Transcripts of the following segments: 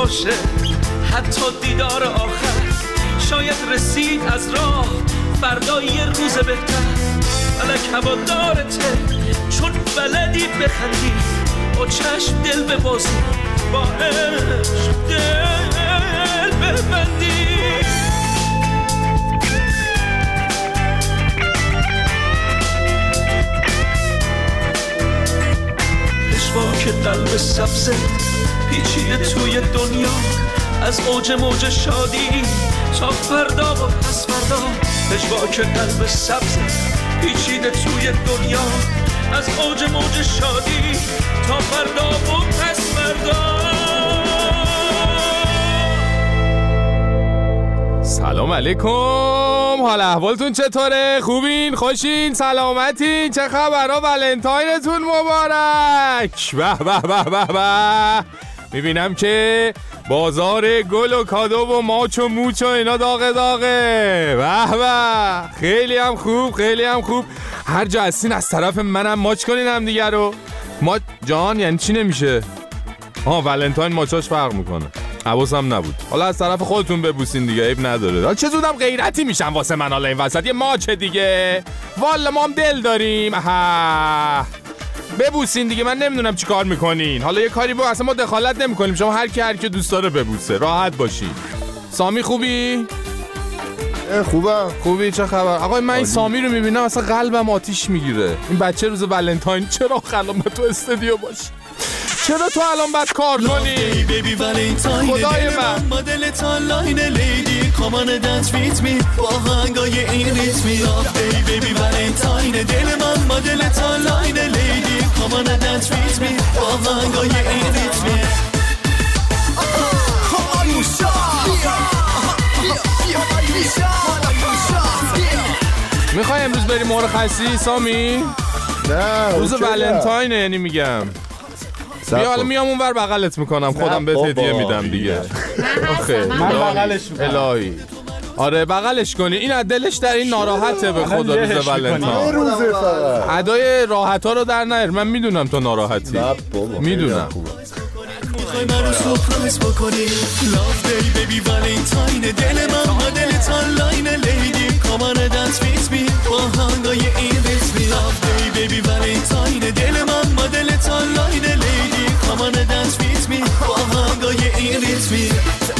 باشه حتی دیدار آخر. شاید رسید از راه فردا یه روز بهتر. فلک هوادارته چون بلدی بخندی، با چشم دل ببازی، با عشق دل ببندی. پشواک قلب سبزه پیچیده توی دنیا، از اوج موج شادی تا فردا و پس فردا. پشواک قلب سبزه پیچیده توی دنیا، از اوج موج شادی تا فردا و پس فردا. سلام علیکم، حال احوالتون چطوره؟ خوبین؟ خوشین؟ سلامتین؟ چه خبرها؟ ولنتاینتون مبارک. به به به به به. میبینم که بازار گل و کادو و ماچ و موچ و اینا داغه داغه. به به، خیلی هم خوب، خیلی هم خوب. هر جا هستین از طرف منم ماچ کنین هم دیگه رو. ماچ جان یعنی چی نمیشه؟ ولنتاین ماچاش فرق میکنه، حواسم نبود. حالا از طرف خودتون ببوسین دیگه، عیب نداره. حالا چه زودم غیرتی میشم واسه من حالا این وسط یه ماچ دیگه. والا ما هم دل داریم. ببوسین دیگه، من نمیدونم چی کار میکنین. حالا یه کاری اصلا ما دخالت نمیکنیم، شما هر کی دوست داره ببوسه، راحت باشین. سامی خوبی؟ خوبم. خوبی؟ چه خبر؟ آقا من این سامی رو میبینم اصلا قلبم آتیش میگیره. این بچه روز ولنتاین چرا الان تو استودیو باشی؟ چرا تو الان باید کار کنی؟ خدای من مدل تا لاین لیدی کامان دنس ویت می با هنگای این ریتمی. بیبی ولنتاین دل من مدل تا لاین لیدی کامان دنس ویت می با هنگای این ریتمی. میخوای امروز بریم مرخصی سامی؟ نه روز ولنتاینه، یعنی میگم بیا حالا میام اونور بغلت میکنم، خودم بهت هدیه میدم دیگه. آخه من بغلش میکنم. الهی آره بغلش کنی، این از دلش در این ناراحته به خدا روز ولنتاین. روزه فقط ادای راحت ها رو در نیار، من میدونم تو ناراحتی، میدونم. میخوای منو سورپرایز بکنی لاف دی بیبی ولنتاین دل من مدل تا لاین لیدی کامان دنس ویت می با هنگای این ریتمی. لاف دی بیبی ولنتاین دل من مدل تا لاین لیدی کامان دنس ویت می با هنگای این ریتمی.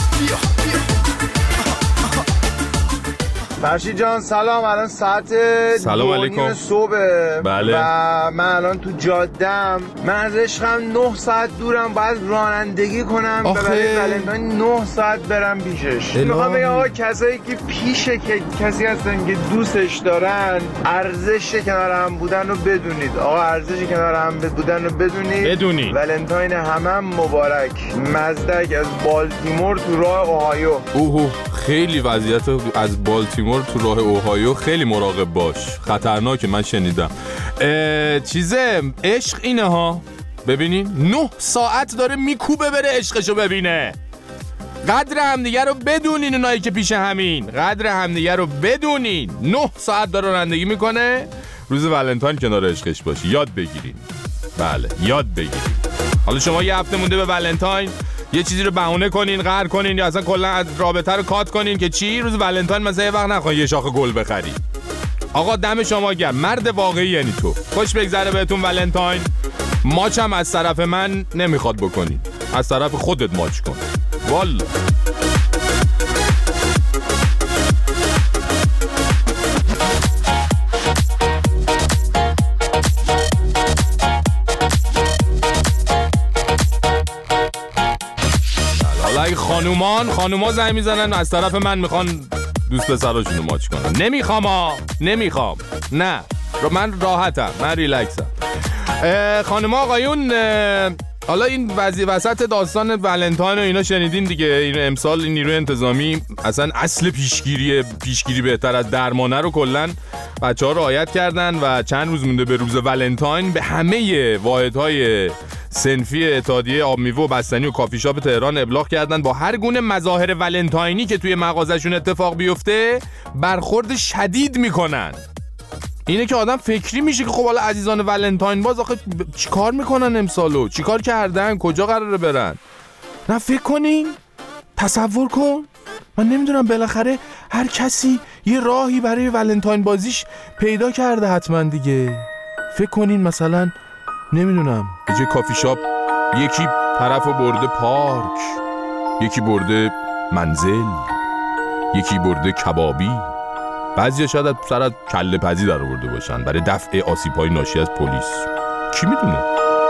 فرشید جان سلام. الان ساعت سلام علیکم صبح. بله. و من الان تو جادم، من از عشقم 9 ساعت دورم، باید رانندگی کنم و برای ولنتاین 9 ساعت برم پیشش. میخوام بگم آقا کسایی که پیشه که کسی هستن که دوستش دارن، ارزش کنار هم بودن رو بدونید. آقا ارزش کنار هم بودن رو بدونید. ولنتاین همه مبارک. مزدک از بالتیمور تو راه اوهایو. خیلی وضعیت از بالتیمور تو راه اوهایو خیلی مراقب باش، خطرناکه. من شنیدم چیزه عشق اینه ها. ببینین 9 ساعت داره میکوبه بره عشقشو ببینه. قدر همدیگه رو بدونین، اونایی که پیش همین قدر همدیگه رو بدونین. 9 ساعت داره رانندگی میکنه روز ولنتاین کنار عشقش باشی. یاد بگیرین. بله یاد بگیرین. حالا شما یه هفته مونده به ولنتاین، یه چیزی رو بهونه کنین، قهر کنین یا اصلا کلا از رابطه رو کات کنین که چی؟ روز ولنتاین مثلا یه وقت نخواهی یه شاخ گل بخری. آقا دم شما گرم، مرد واقعی یعنی تو. خوش بگذره بهتون ولنتاین. ماچ هم از طرف من نمیخواد بکنین، از طرف خودت ماچ کن. والا خانوما زنگ میزنن از طرف من میخوان دوست پسراشونو ماچ کنن. نمیخوام. نه من راحتم، من ریلکسم. خانوما آقایون، حالا این وسط داستان ولنتاین و اینا شنیدین دیگه. این امسال این نیروی انتظامی اصلا اصل پیشگیری بهتر از درمانه رو کلن بچه‌ها رعایت کردن و چند روز مونده به روز ولنتاین به همه واحدهای صنفی اتحادیه آب میوه و بستنی و کافی شاپ تهران ابلاغ کردن با هر گونه مظاهر ولنتاینی که توی مغازه‌شون اتفاق بیفته برخورد شدید میکنن. اینه که آدم فکری میشه که خب حالا عزیزان ولنتاین باز آخه چیکار میکنن امسالو؟ چیکار کردن؟ کجا قراره برن؟ نه فکر کنین، تصور کن، من نمیدونم، بالاخره هر کسی یه راهی برای ولنتاین بازیش پیدا کرده حتما دیگه. فکر کنین مثلا نمیدونم به جای کافی شاپ یکی طرفو برده پارک، یکی برده منزل، یکی برده کبابی، بعضیا شاید سر کله پزی در آورده باشن برای دفع آسیب‌های ناشی از پلیس. کی میدونه؟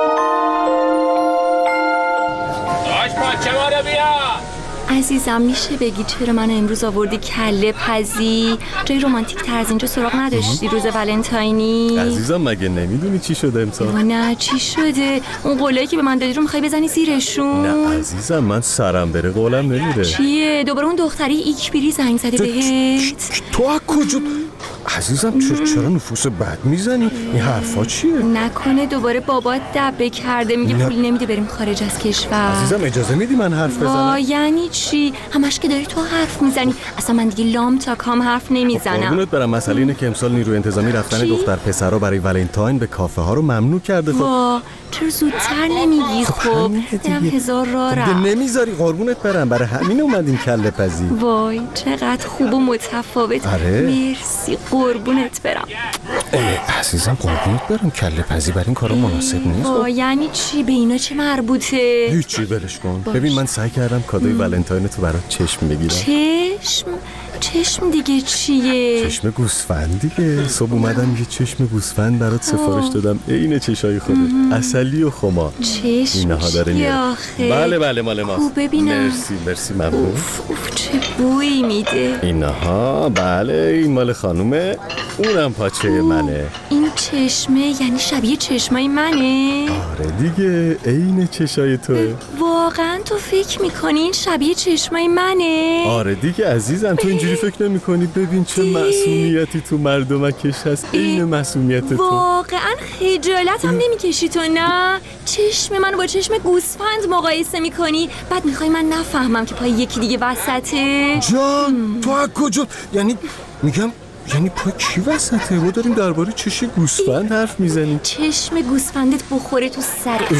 داش پاچه ما رو بیا. عزیزم میشه بگی چرا منو امروز آوردی کله پزی؟ جای رومانتیک تر از اینجا سراغ نداشتی روز ولنتاینی؟ عزیزم مگه نمیدونی چی شده امسال؟ نه چی شده؟ اون قولایی که به من دادی رو میخوای بزنی زیرشون؟ نه عزیزم من سرم بره قولم نمیره. چیه؟ دوباره اون دختری ایکبیری زنگ زده بهت؟ تو از کجا؟ عزیزم چرا نفوس بد میزنی؟ این حرفا چیه؟ نکنه دوباره بابات دبه کرده میگه پول نمیده بریم خارج از کشور. عزیزم اجازه میدی من حرف بزنم؟ یعنی چی؟ همش که داری تو حرف میزنی. اصلا من دیگه لام تا کام حرف نمیزنم. قربونت برم، مسئله اینه که امسال نیروی انتظامی رفتن دختر پسرا برای ولنتاین به کافه ها رو ممنوع کرده. خب چرا زودتر نمیگی؟ خب درم هزار راه رفت. نمیذاری قربونت برم، برای همین اومدیم کله پزی. وای چقدر خوب و متفاوت. مرسی قربونت برم. عزیزم قربونت برم، کله پزی برای این کارا مناسب نیست. یعنی چی؟ به اینا چه مربوطه؟ هیچی ولش کن. ببین من سعی کردم کادوی ولنتاین تو برات چشم بگیرم. چشم دیگه چیه؟ چشم گوسفند دیگه. صبح اومدم یه چشم گوسفند برات سفارش دادم، عین چشای خودت، عسلی و خمار. چشم اینها داره میاره. بله مال ماست. خوب ببینم. مرسی ممنون. اوف چه بویی میده. اینها بله این مال خانومه، اونم پاچه منه. این چشمه یعنی شبیه چشمای منه؟ آره دیگه عین چشای توه. واقعا تو فکر میکنی این شبیه چشمای منه؟ آره دیگه عزیزم، تو اینجوری فکر نمی‌کنی؟ ببین چه معصومیتی تو مردمکش هست، عین معصومیت تو. واقعا خجالت هم نمیکشی تو؟ نه چشم منو با چشم گوسفند مقایسه میکنی، بعد میخوای من نفهمم که پای یکی دیگه وسطه؟ جان تو از کجا؟ یعنی پای کی وسطه؟ ما داریم درباره چشم گوسفند حرف میزنیم. چشم گوسفندت بخوره تو سرت.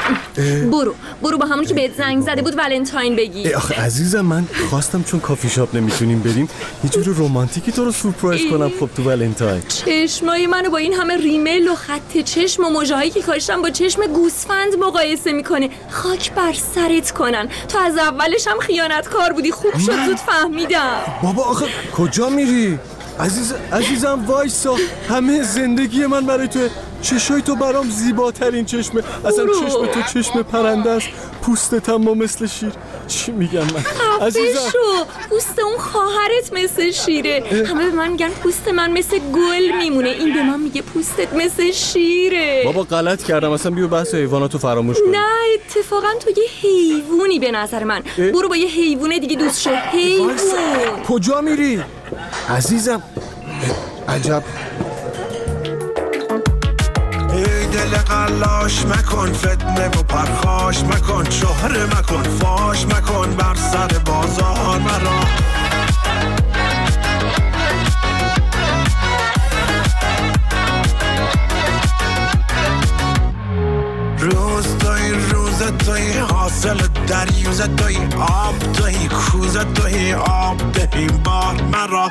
برو با همون که بهت زنگ زده بود ولنتاین بگی. آخه عزیزم من خواستم چون کافی شاپ نمیتونیم بریم یه جور رومانتیکی تو رو سورپرایز کنم. خب تو ولنتاین چشمای منو با این همه ریمیل و خط چشم و موجهایی که کاشتم با چشم گوسفند مقایسه میکنه. خاک بر سرت کنن، تو از اولش هم خیانتکار بودی. خوب شد زود فهمیدم. بابا آخه کجا میری؟ عزیزم وایسا، همه زندگی من برای تو. چشای تو برام زیباترین چشمه. اصلا چشم تو چشم پرنده است، پوستت هم مثل شیر. چی میگم من عزیزم؟ پوست اون خواهرت مثل شیره. همه به من میگن پوست من مثل گل میمونه، این به من میگه پوستت مثل شیره. بابا غلط کردم، اصلا بیا بحث حیواناتو فراموش کن. نه اتفاقا تو یه حیوانی به نظر من. برو با یه حیوان دیگه دوست شو. حیوان کجا میری؟ عزیزم عجب. ای دل قلاش مکن، فتنه و پرخاش مکن، شهره مکن، فاش مکن، بر سر بازار مرا. روز توی حاصل دریوز توی آب توی کوز توی آب دهی بار مرا.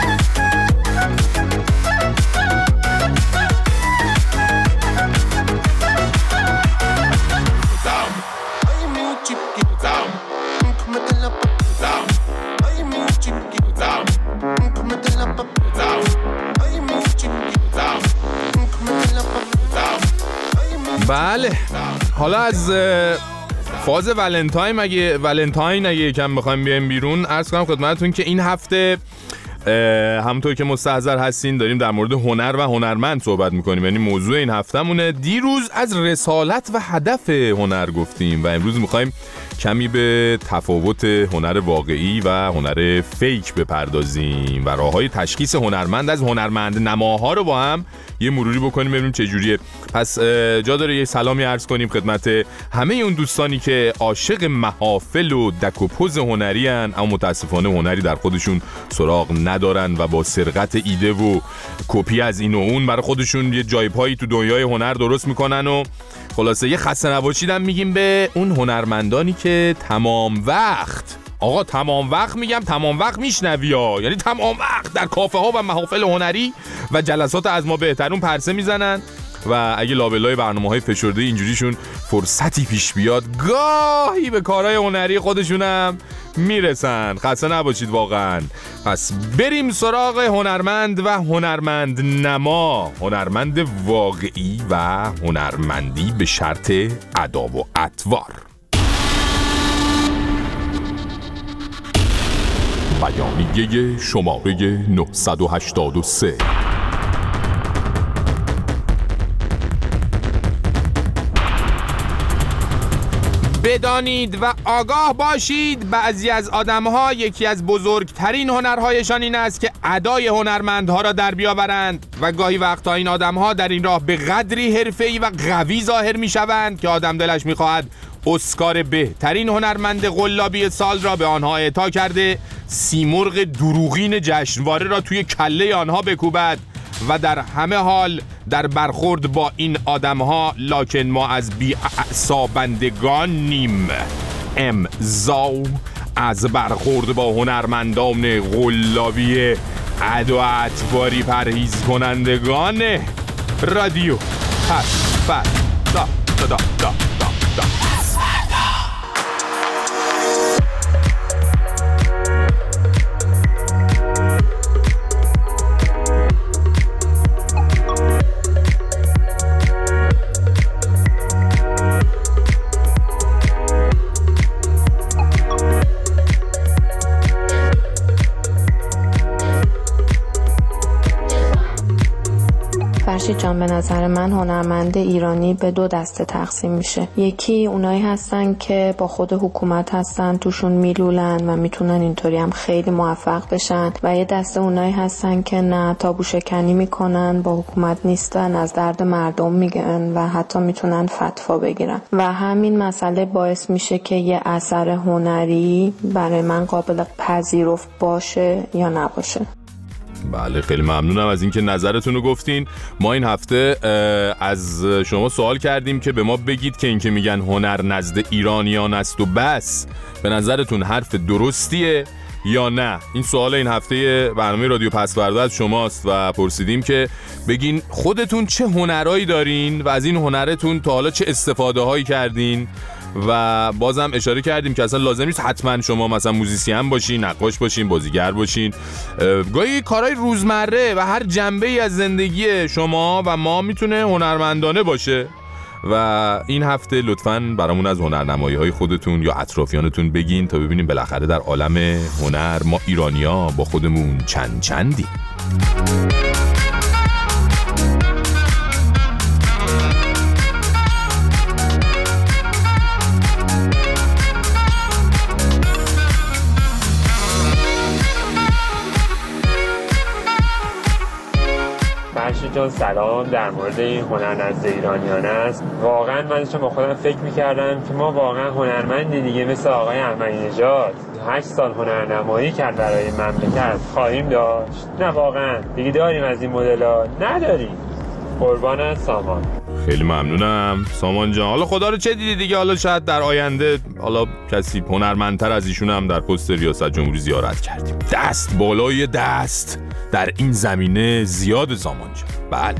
بله حالا از فاز ولنتاین اگه یکم بخوایم بیایم بیرون، عرض کنم خدمتتون که این هفته همونطور که مستحضر هستین داریم در مورد هنر و هنرمند صحبت میکنیم. یعنی موضوع این هفتهمونه. دیروز از رسالت و هدف هنر گفتیم و امروز میخوایم کمی به تفاوت هنر واقعی و هنر فیک بپردازیم و راههای تشخیص هنرمند از هنرمند نماها رو با هم یه مروری بکنیم ببینیم چه جوریه. پس جا داره یه سلامی عرض کنیم خدمت همه اون دوستانی که عاشق محافل و دک و پوز هنری ان، اما متاسفانه هنری در خودشون سراغ ندارن و با سرقت ایده و کپی از این و اون برای خودشون یه جایپایی تو دنیای هنر درست میکنن و خلاصه یه خسته نباشیدم میگیم به اون هنرمندانی که تمام وقت، آقا تمام وقت میگم، تمام وقت میشنوی ها، یعنی تمام وقت در کافه ها و محافل هنری و جلسات از ما بهترون پرسه میزنن و اگه لابلای برنامه‌های فشرده اینجوریشون فرصتی پیش بیاد گاهی به کارهای هنری خودشونم میرسن. خسته نباشید واقعا. پس بریم سراغ هنرمند و هنرمند نما، هنرمند واقعی و هنرمندی به شرط ادا و اطوار. بیانیه شماره 983. بدانید و آگاه باشید بعضی از آدم‌ها یکی از بزرگترین هنرهایشان این است که ادای هنرمندها را در بیاورند و گاهی وقتا این آدم‌ها در این راه به قدری حرفه‌ای و قوی ظاهر می‌شوند که آدم دلش می‌خواهد اسکار بهترین هنرمند قلابی سال را به آنها اعطا کرده، سیمرغ دروغین جشنواره را توی کله آنها بکوبد و در همه حال در برخورد با این آدم‌ها لکن ما از بی‌اعصابندگانیم. امضا از برخورد با هنرمندان قلابی ادا و اطواری پرهیز کنندگان رادیو پس‌فردا. فرشید جان، به نظر من هنرمند ایرانی به دو دسته تقسیم میشه. یکی اونایی هستن که با خود حکومت هستن، توشون میلولن و میتونن اینطوری هم خیلی موفق بشن، و یه دسته اونایی هستن که نه، تابو شکنی میکنن، با حکومت نیستن، از درد مردم میگن و حتی میتونن فتوا بگیرن و همین مسئله باعث میشه که یه اثر هنری برای من قابل پذیرفت باشه یا نباشه. بله، خیلی ممنونم از اینکه نظرتون رو گفتین. ما این هفته از شما سوال کردیم که به ما بگید که این که میگن هنر نزد ایرانیان است و بس، به نظرتون حرف درستیه یا نه؟ این سوال این هفته برنامه رادیو پس‌فردا از شماست و پرسیدیم که بگین خودتون چه هنرهایی دارین و از این هنرتون تا حالا چه استفاده هایی کردین. و بازم اشاره کردیم که اصلا لازم نیست حتما شما مثلا موزیسین باشین، نقاش باشین، بازیگر باشین. گاهی کارهای روزمره و هر جنبه‌ای از زندگی شما و ما میتونه هنرمندانه باشه. و این هفته لطفاً برامون از هنرنمایی‌های خودتون یا اطرافیانتون بگین تا ببینیم بالاخره در عالم هنر ما ایرانی‌ها با خودمون چندیم. فرشید جان سلام. در مورد این هنر نزد ایرانیان است، واقعا من داشتم با خودم فکر میکردم که ما واقعا هنرمندی دیگه مثل آقای احمدی‌نژاد 8 سال هنرنمایی کرد برای مملکت خواهیم داشت؟ نه واقعا دیگه داریم از این مدل‌ها؟ نداریم. قربانت سامان. خیلی ممنونم سامان جان. حالا خدا رو چه دیدی دیگه، حالا شاید در آینده حالا کسی هنرمندتر از ایشون هم در پست ریاست جمهوری زیارت کردیم. دست بالای دست در این زمینه زیاد سامان جان. بله.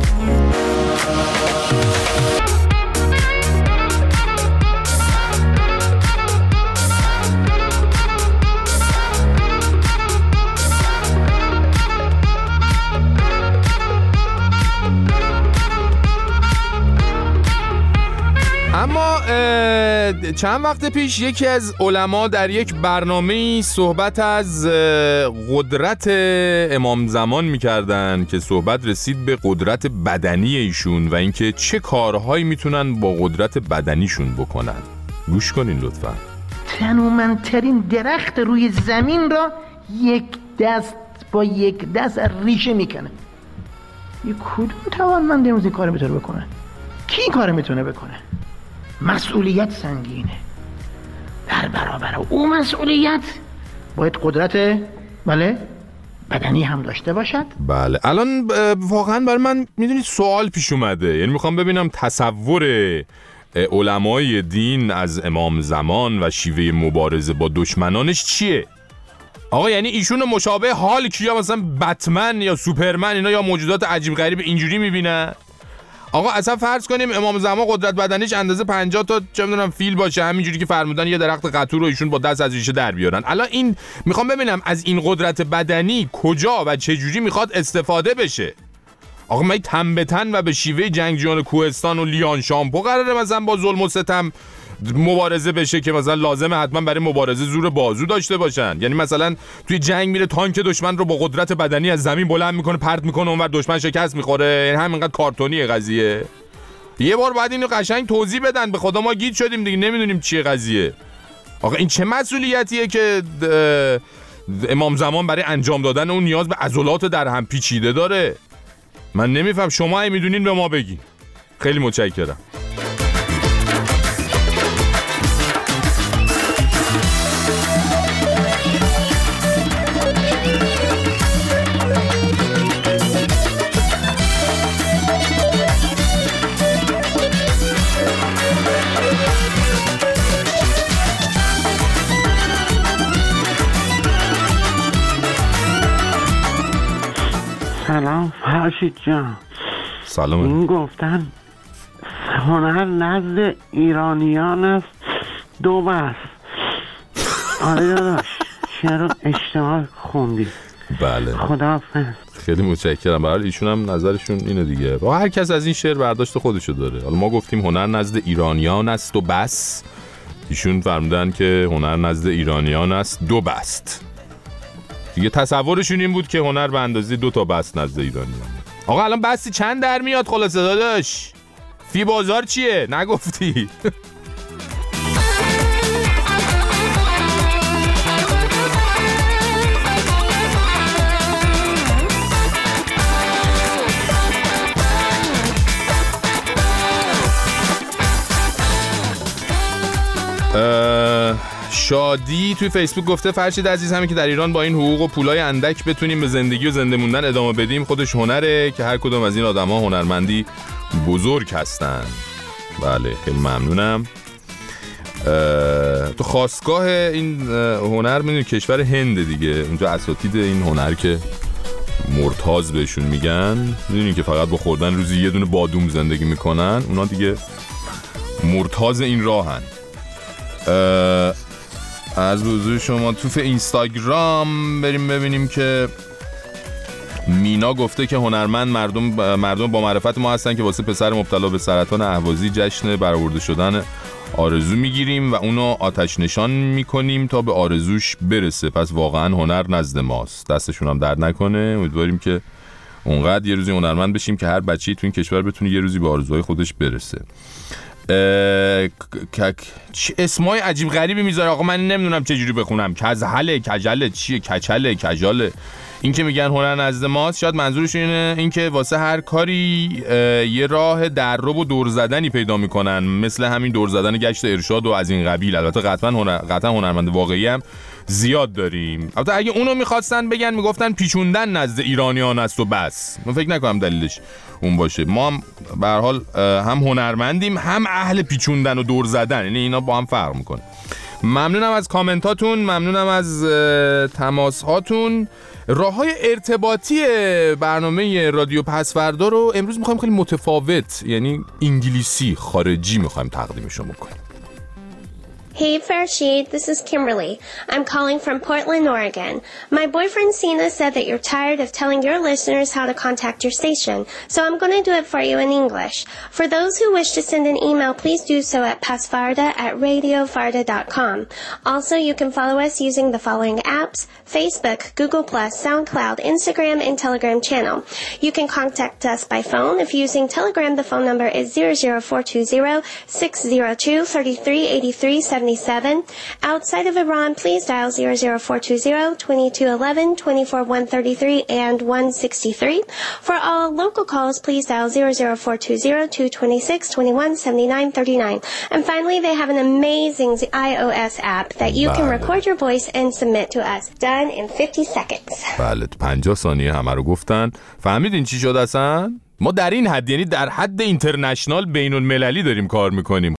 اما چند وقت پیش یکی از علما در یک برنامه‌ای صحبت از قدرت امام زمان می‌کردن که صحبت رسید به قدرت بدنی ایشون و اینکه چه کارهایی میتونن با قدرت بدنیشون بکنن. گوش کنین لطفاً. تنومندترین درخت روی زمین را با یک دست ریشه میکنه. یک کدوم توانمند امروز این کار میتونه بکنه؟ کی این کار میتونه بکنه؟ مسئولیت سنگینه. در برابر او مسئولیت باید قدرت بدنی هم داشته باشد. بله الان واقعا برای من میدونید سوال پیش اومده، یعنی میخوام ببینم تصور علمای دین از امام زمان و شیوه مبارزه با دشمنانش چیه؟ آقا یعنی ایشون مشابه حال کیا مثلا بتمن یا سوپرمن اینا یا موجودات عجیب غریب اینجوری میبینن؟ آقا اصلا فرض کنیم امام زمان قدرت بدنیش اندازه 50 تا چه میدونم فیل باشه، همینجوری که فرمودن یه درخت قطور رو ایشون با دست از ریشه در بیارن. الان این میخوام ببینم از این قدرت بدنی کجا و چه جوری میخواد استفاده بشه. آقا من تن به تن و به شیوه جنگجویان کوهستان و لیان شامپو قراره مثلا با ظلم و ستم مبارزه بشه که مثلا لازمه حتما برای مبارزه زور بازو داشته باشن؟ یعنی مثلا توی جنگ میره تانک دشمن رو با قدرت بدنی از زمین بلند میکنه پرت میکنه اونور دشمن شکست میخوره؟ یعنی همینقدر کارتونیه قضیه؟ یه بار بعد اینو قشنگ توضیح بدن، به خدا ما گیج شدیم دیگه نمیدونیم چیه قضیه. آقا این چه مسئولیتیه که امام زمان برای انجام دادن اون نیاز به عضلات در هم پیچیده داره؟ من نمیفهم، شما اگه میدونین به ما بگین. خیلی متشکرم. سلام فرشید جان. سلام. این گفتن هنر نزد ایرانیان است دو بس. آره داداش چرا اشتباه خوندی؟ بله خداحافظ. خیلی متشکرم. برای ایشون هم نظرشون اینه دیگه، و هر کس از این شعر برداشت خودشو داره. حالا ما گفتیم هنر نزد ایرانیان است و بس، ایشون فرمودن که هنر نزد ایرانیان است دو بست دیگه. تصورشون این بود که هنر به اندازه 2 تا بست نزد ایرانیان. آقا الان بستی چند در میاد خلاصه داداش؟ فی بازار چیه؟ نگفتی؟ شادی توی فیسبوک گفته فرشید عزیز همین که در ایران با این حقوق و پولای اندک بتونیم به زندگی و زنده موندن ادامه بدیم خودش هنره که هر کدوم از این آدم‌ها هنرمندی بزرگ هستن. بله خیلی ممنونم. تو خاستگاه این هنر میدونی کشور هند دیگه، اونجا اساتید این هنر که مرتاض بهشون میگن، میدونی که فقط با خوردن روزی یه دونه بادوم زندگی میکنن، اونا دیگه مرتاض این راهن. از حضور شما تو اینستاگرام بریم ببینیم که مینا گفته که هنرمند مردم با معرفت ما هستن که واسه پسر مبتلا به سرطان اهوازی جشن برآورده شدن آرزو میگیریم و اونو آتش نشان میکنیم تا به آرزوش برسه. پس واقعا هنر نزد ماست. دستشون هم درد نکنه. امیدواریم که اونقدر یه روزی هنرمند بشیم که هر بچه‌ای تو این کشور بتونه یه روزی به آرزوهای خودش برسه. اسمای عجیب غریبی میذاره آقا، من نمیدونم چه جوری بخونم. کزهله، کجله، چیه؟ کچله، کجاله. این که میگن هنر نزد ماست شاید منظورشون اینه که واسه هر کاری یه راه دررو و دور زدنی پیدا میکنن، مثل همین دور زدن گشت ارشاد و از این قبیل. البته قطعا هنرمند واقعی هم زیاد داریم. البته اگه اونو میخواستن بگن میگفتن پیچوندن نزد ایرانیان است و بس. من فکر نکنم دلیلش اون باشه. ما هم به هر حال هم هنرمندیم هم اهل پیچوندن و دور زدن، یعنی اینا با هم فرق میکنه. ممنونم از کامنتاتون، ممنونم از تماسهاتون. راههای ارتباطی برنامه رادیو پسوردا رو امروز میخوایم خیلی متفاوت، یعنی انگلیسی خارجی میخوایم تقدیمشون بکنیم. Hey Farshid, this is Kimberly. I'm calling from Portland, Oregon. My boyfriend Sina said that you're tired of telling your listeners how to contact your station, so I'm going to do it for you in English. For those who wish to send an email, please do so at pasfarda@radiofarda.com. Also, you can follow us using the following apps: Facebook, Google+, SoundCloud, Instagram, and Telegram channel. You can contact us by phone. If using Telegram, the phone number is 00420-602-3383-7. 77. Outside of Iran, please dial 00420-2211-24133 and 163. For all local calls, please dial 00420-226-2179-39. And finally, they have an amazing iOS app that you can record your voice and submit to us. Done in 50 seconds. بله 50 ثانیه همه رو گفتن. فهمیدین چی شد اصلا؟ ما در این حد، یعنی در حد اینترنشنال بین المللی داریم کار میکنیم.